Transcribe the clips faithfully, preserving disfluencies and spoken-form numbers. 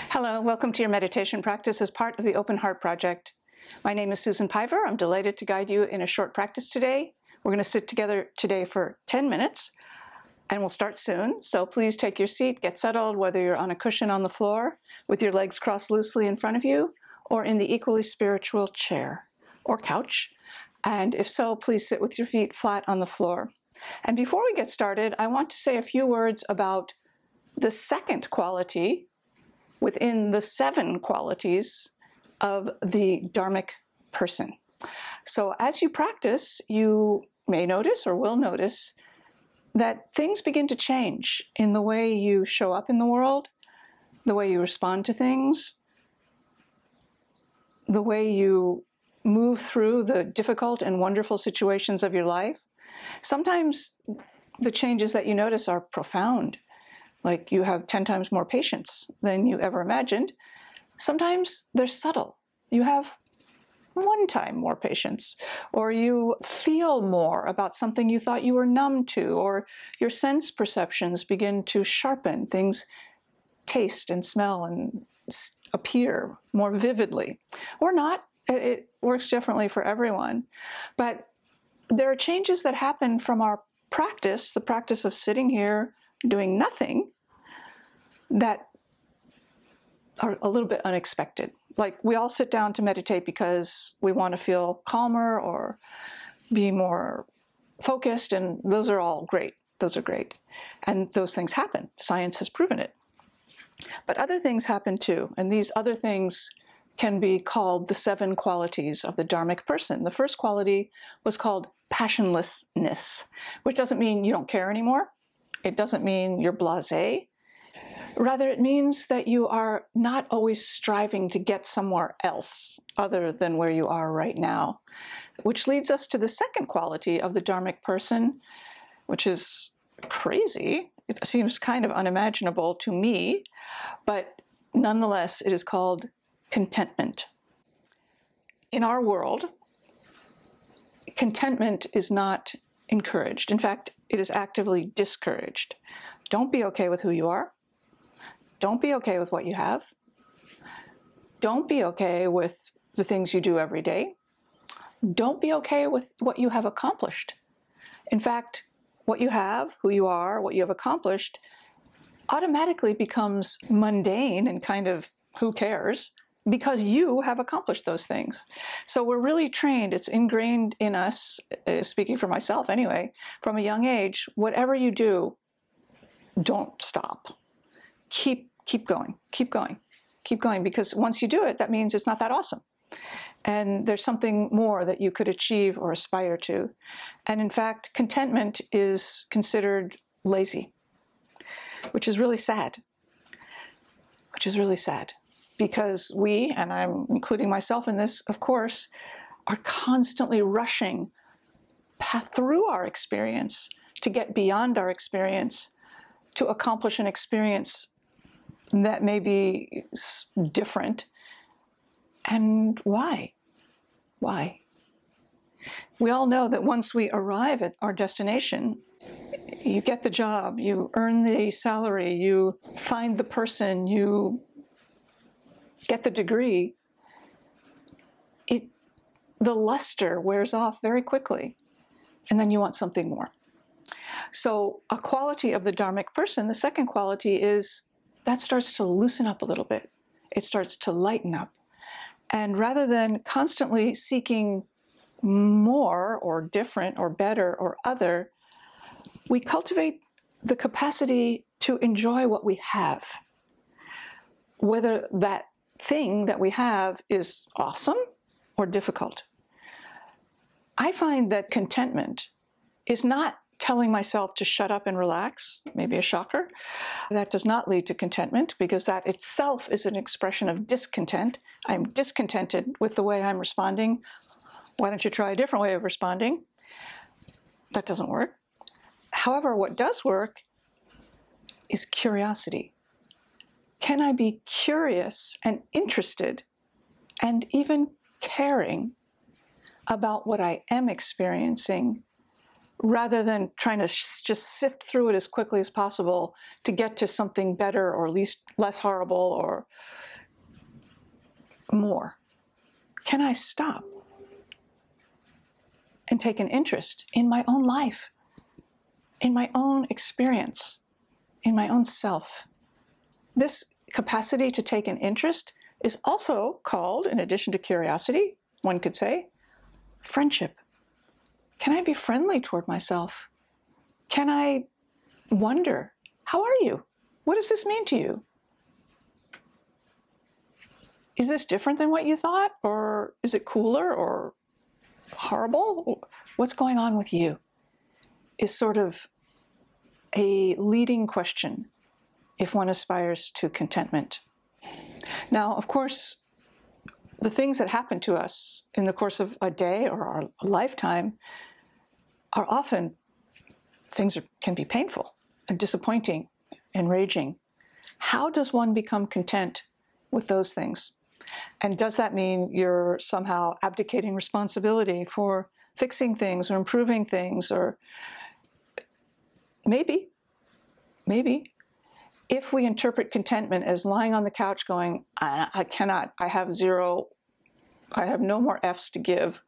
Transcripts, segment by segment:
Hello, welcome to your meditation practice as part of the Open Heart Project. My name is Susan Piver. I'm delighted to guide you in a short practice today. We're going to sit together today for ten minutes, and we'll start soon. So please take your seat, get settled, whether you're on a cushion on the floor, with your legs crossed loosely in front of you, or in the equally spiritual chair or couch. And if so, please sit with your feet flat on the floor. And before we get started, I want to say a few words about the second quality within the seven qualities of the Dharmic person. So as you practice, you may notice or will notice that things begin to change in the way you show up in the world, the way you respond to things, the way you move through the difficult and wonderful situations of your life. Sometimes the changes that you notice are profound, like you have ten times more patience than you ever imagined. Sometimes they're subtle. You have one time more patience, or you feel more about something you thought you were numb to, or your sense perceptions begin to sharpen. Things taste and smell and appear more vividly, or not. It, it works differently for everyone. But there are changes that happen from our practice, the practice of sitting here doing nothing, that are a little bit unexpected. Like, we all sit down to meditate because we want to feel calmer or be more focused, and those are all great. Those are great. And those things happen. Science has proven it. But other things happen too, and these other things can be called the seven qualities of the Dharmic person. The first quality was called passionlessness, which doesn't mean you don't care anymore. It doesn't mean you're blasé. Rather, it means that you are not always striving to get somewhere else other than where you are right now, which leads us to the second quality of the Dharmic person, which is crazy. It seems kind of unimaginable to me, but nonetheless, it is called contentment. In our world, contentment is not encouraged. In fact, it is actively discouraged. Don't be okay with who you are. Don't be okay with what you have. Don't be okay with the things you do every day. Don't be okay with what you have accomplished. In fact, what you have, who you are, what you have accomplished, automatically becomes mundane and kind of who cares, because you have accomplished those things. So we're really trained, it's ingrained in us, uh, speaking for myself anyway, from a young age, whatever you do, don't stop. Keep, keep going, keep going, keep going, because once you do it, that means it's not that awesome. And there's something more that you could achieve or aspire to. And in fact, contentment is considered lazy, which is really sad, which is really sad. Because we, and I'm including myself in this, of course, are constantly rushing through our experience to get beyond our experience, to accomplish an experience that may be different. And why? Why? We all know that once we arrive at our destination, you get the job, you earn the salary, you find the person, you get the degree, it, the luster wears off very quickly, and then you want something more. So a quality of the Dharmic person, the second quality, is that starts to loosen up a little bit. It starts to lighten up. And rather than constantly seeking more or different or better or other, we cultivate the capacity to enjoy what we have, whether that thing that we have is awesome or difficult. I find that contentment is not telling myself to shut up and relax, maybe a shocker. That does not lead to contentment, because that itself is an expression of discontent. I'm discontented with the way I'm responding. Why don't you try a different way of responding? That doesn't work. However, what does work is curiosity. Can I be curious and interested and even caring about what I am experiencing rather than trying to sh- just sift through it as quickly as possible to get to something better or least less horrible or more. Can I stop and take an interest in my own life, in my own experience, in my own self? This capacity to take an interest is also called, in addition to curiosity, one could say, friendship. Can I be friendly toward myself? Can I wonder, how are you? What does this mean to you? Is this different than what you thought? Or is it cooler or horrible? What's going on with you? Is sort of a leading question if one aspires to contentment. Now, of course, the things that happen to us in the course of a day or our lifetime are often things that can be painful and disappointing, enraging. How does one become content with those things? And does that mean you're somehow abdicating responsibility for fixing things or improving things? Or maybe, maybe. If we interpret contentment as lying on the couch going, I, I cannot, I have zero, I have no more F's to give,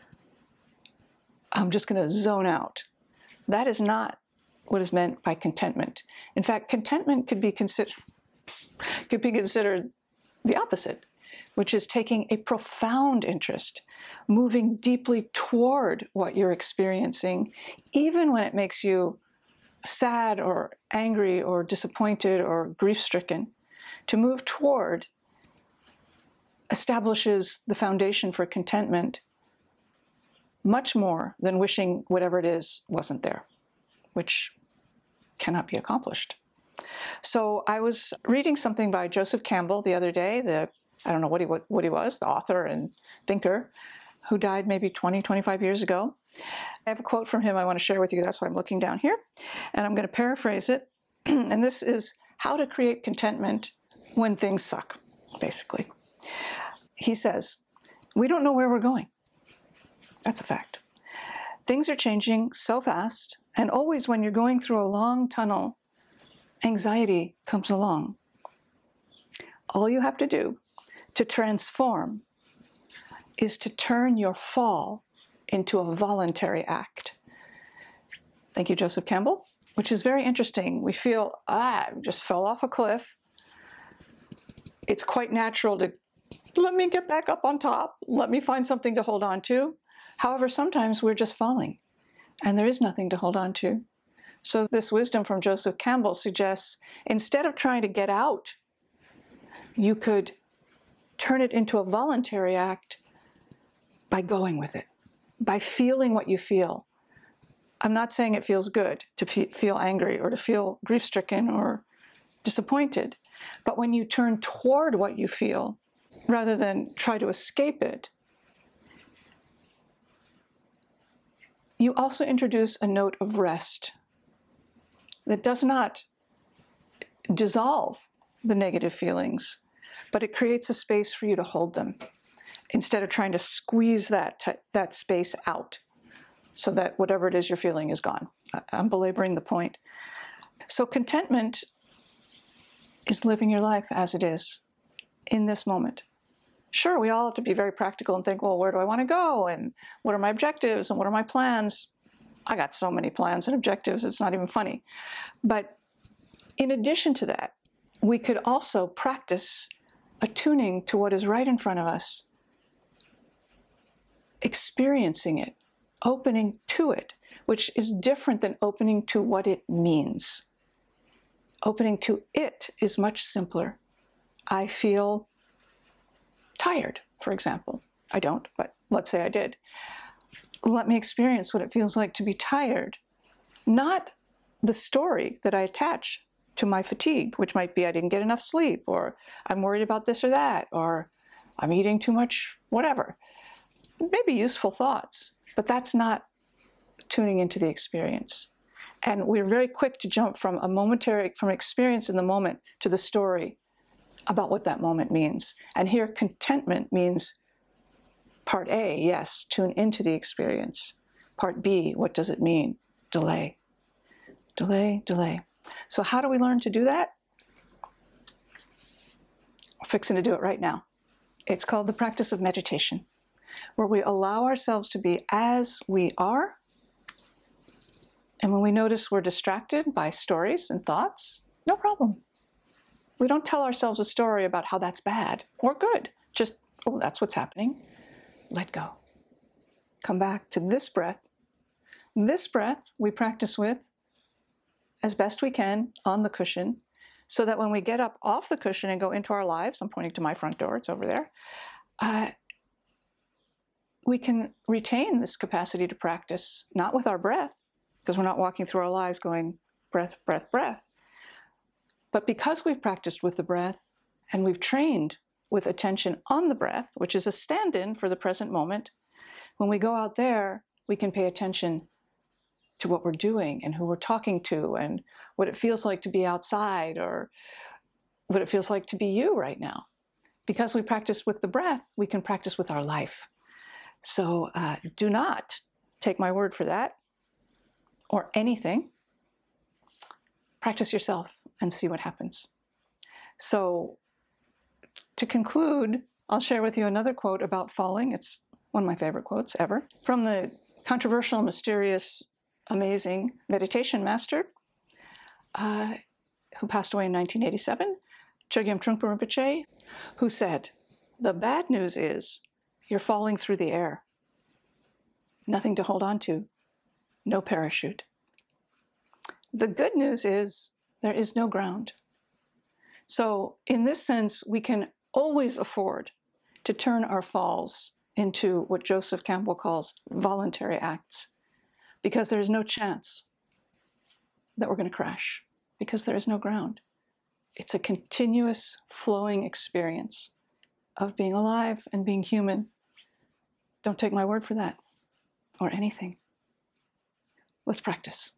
I'm just going to zone out. That is not what is meant by contentment. In fact, contentment could be considered, could be considered the opposite, which is taking a profound interest, moving deeply toward what you're experiencing, even when it makes you sad or angry or disappointed or grief-stricken. To move toward establishes the foundation for contentment much more than wishing whatever it is wasn't there, which cannot be accomplished. So I was reading something by Joseph Campbell the other day, the I don't know what he what he was, the author and thinker, who died maybe twenty, twenty-five years ago. I have a quote from him I want to share with you. That's why I'm looking down here. And I'm going to paraphrase it. And this is how to create contentment when things suck, basically. He says, we don't know where we're going. That's a fact. Things are changing so fast, and always when you're going through a long tunnel, anxiety comes along. All you have to do to transform is to turn your fall into a voluntary act. Thank you, Joseph Campbell, which is very interesting. We feel, ah, I just fell off a cliff. It's quite natural to let me get back up on top. Let me find something to hold on to. However, sometimes we're just falling and there is nothing to hold on to. So this wisdom from Joseph Campbell suggests instead of trying to get out, you could turn it into a voluntary act by going with it, by feeling what you feel. I'm not saying it feels good to feel angry or to feel grief-stricken or disappointed, but when you turn toward what you feel, rather than try to escape it, you also introduce a note of rest that does not dissolve the negative feelings, but it creates a space for you to hold them instead of trying to squeeze that, t- that space out so that whatever it is you're feeling is gone. I'm belaboring the point. So contentment is living your life as it is in this moment. Sure, we all have to be very practical and think, well, where do I want to go? And what are my objectives? And what are my plans? I got so many plans and objectives, it's not even funny. But in addition to that, we could also practice attuning to what is right in front of us, experiencing it, opening to it, which is different than opening to what it means. Opening to it is much simpler. I feel tired, for example. I don't, but let's say I did. Let me experience what it feels like to be tired. Not the story that I attach to my fatigue, which might be I didn't get enough sleep, or I'm worried about this or that, or I'm eating too much, whatever. Maybe useful thoughts, but that's not tuning into the experience. And we're very quick to jump from a momentary, from experience in the moment to the story about what that moment means. And here, contentment means part A, yes, tune into the experience. Part B, what does it mean? delay, delay, delay. So how do we learn to do that? We're fixing to do it right now. It's called the practice of meditation, where we allow ourselves to be as we are. And when we notice we're distracted by stories and thoughts, no problem. We don't tell ourselves a story about how that's bad or good. Just, oh, that's what's happening. Let go. Come back to this breath. This breath we practice with as best we can on the cushion, so that when we get up off the cushion and go into our lives, I'm pointing to my front door, it's over there, uh, we can retain this capacity to practice, not with our breath, because we're not walking through our lives going breath, breath, breath, but because we've practiced with the breath and we've trained with attention on the breath, which is a stand-in for the present moment, when we go out there, we can pay attention to what we're doing and who we're talking to and what it feels like to be outside or what it feels like to be you right now. Because we practice with the breath, we can practice with our life. So uh, do not take my word for that or anything. Practice yourself and see what happens. So to conclude, I'll share with you another quote about falling. It's one of my favorite quotes ever, from the controversial, mysterious, amazing meditation master uh, who passed away in nineteen eighty-seven, Chogyam Trungpa Rinpoche, who said, "The bad news is you're falling through the air. Nothing to hold on to, no parachute. The good news is there is no ground." So in this sense, we can always afford to turn our falls into what Joseph Campbell calls voluntary acts, because there is no chance that we're going to crash, because there is no ground. It's a continuous flowing experience of being alive and being human. Don't take my word for that, or anything. Let's practice.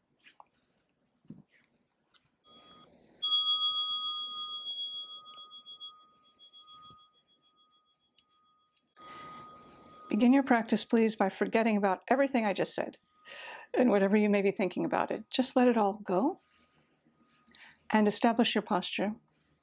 Begin your practice, please, by forgetting about everything I just said and whatever you may be thinking about it. Just let it all go and establish your posture,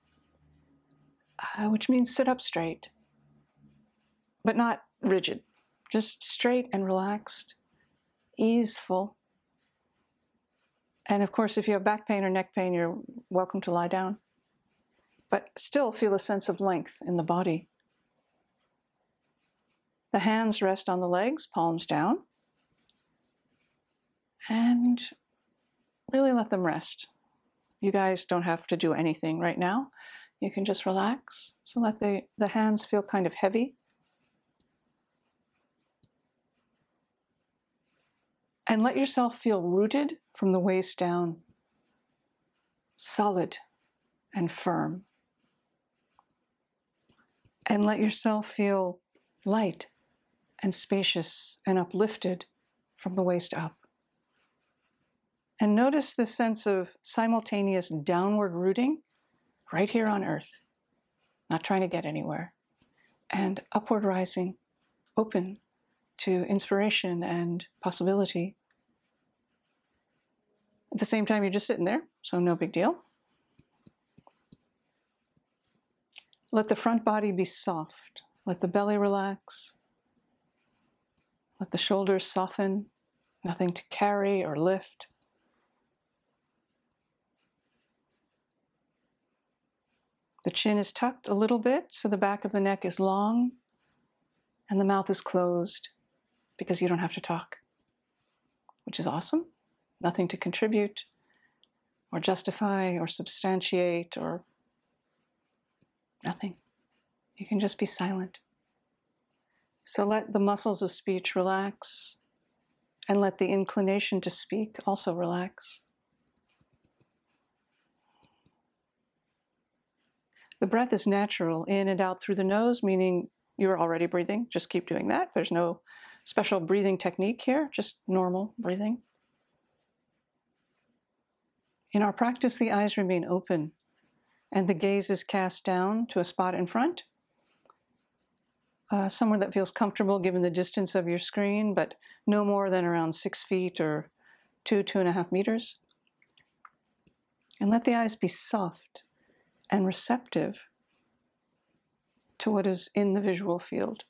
uh, which means sit up straight, but not rigid, just straight and relaxed, easeful. And of course, if you have back pain or neck pain, you're welcome to lie down, but still feel a sense of length in the body. The hands rest on the legs, palms down, and really let them rest. You guys don't have to do anything right now. You can just relax. So let the, the hands feel kind of heavy. And let yourself feel rooted from the waist down, solid and firm. And let yourself feel light and spacious and uplifted from the waist up. And notice this sense of simultaneous downward rooting right here on earth, not trying to get anywhere, and upward rising, open to inspiration and possibility. At the same time, you're just sitting there, so no big deal. Let the front body be soft. Let the belly relax. Let the shoulders soften, nothing to carry or lift. The chin is tucked a little bit, so the back of the neck is long, and the mouth is closed, because you don't have to talk, which is awesome. Nothing to contribute, or justify, or substantiate, or nothing. You can just be silent. So let the muscles of speech relax, and let the inclination to speak also relax. The breath is natural, in and out through the nose, meaning you're already breathing. Just keep doing that. There's no special breathing technique here, just normal breathing. In our practice, the eyes remain open, and the gaze is cast down to a spot in front. Uh, somewhere that feels comfortable given the distance of your screen, but no more than around six feet or two, two and a half meters. And let the eyes be soft and receptive to what is in the visual field.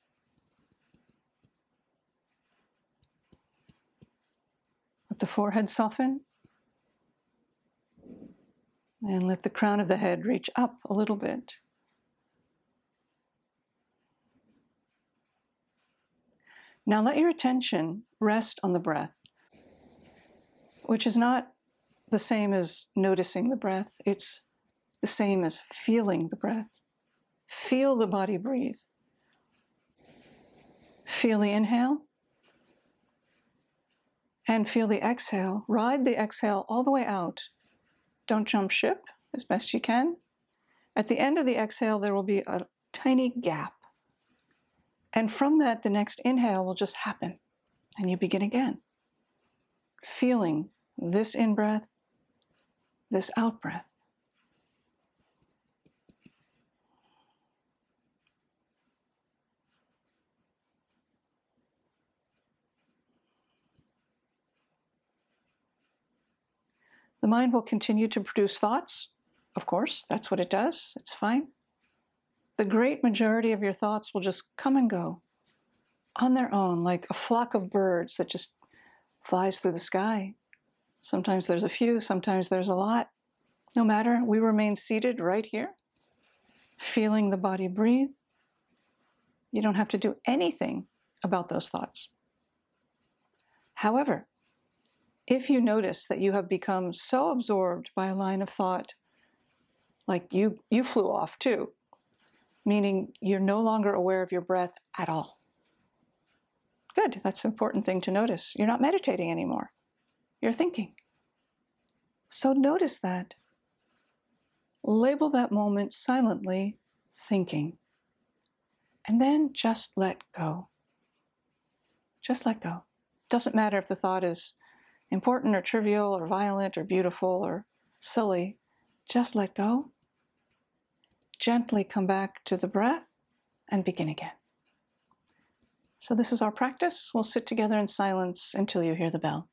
Let the forehead soften. And let the crown of the head reach up a little bit. Now let your attention rest on the breath, which is not the same as noticing the breath. It's the same as feeling the breath. Feel the body breathe. Feel the inhale and feel the exhale. Ride the exhale all the way out. Don't jump ship as best you can. At the end of the exhale, there will be a tiny gap. And from that, the next inhale will just happen. And you begin again. Feeling this in-breath, this out-breath. The mind will continue to produce thoughts. Of course, that's what it does. It's fine. The great majority of your thoughts will just come and go on their own, like a flock of birds that just flies through the sky. Sometimes there's a few, sometimes there's a lot. No matter, we remain seated right here, feeling the body breathe. You don't have to do anything about those thoughts. However, if you notice that you have become so absorbed by a line of thought, like you, you flew off too, meaning you're no longer aware of your breath at all. Good, that's an important thing to notice. You're not meditating anymore. You're thinking. So notice that. Label that moment silently thinking. And then just let go. Just let go. Doesn't matter if the thought is important or trivial or violent or beautiful or silly. Just let go. Gently come back to the breath and begin again. So this is our practice. We'll sit together in silence until you hear the bell.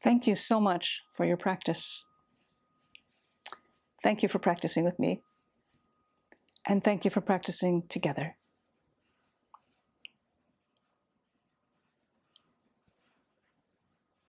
Thank you so much for your practice. Thank you for practicing with me. And thank you for practicing together.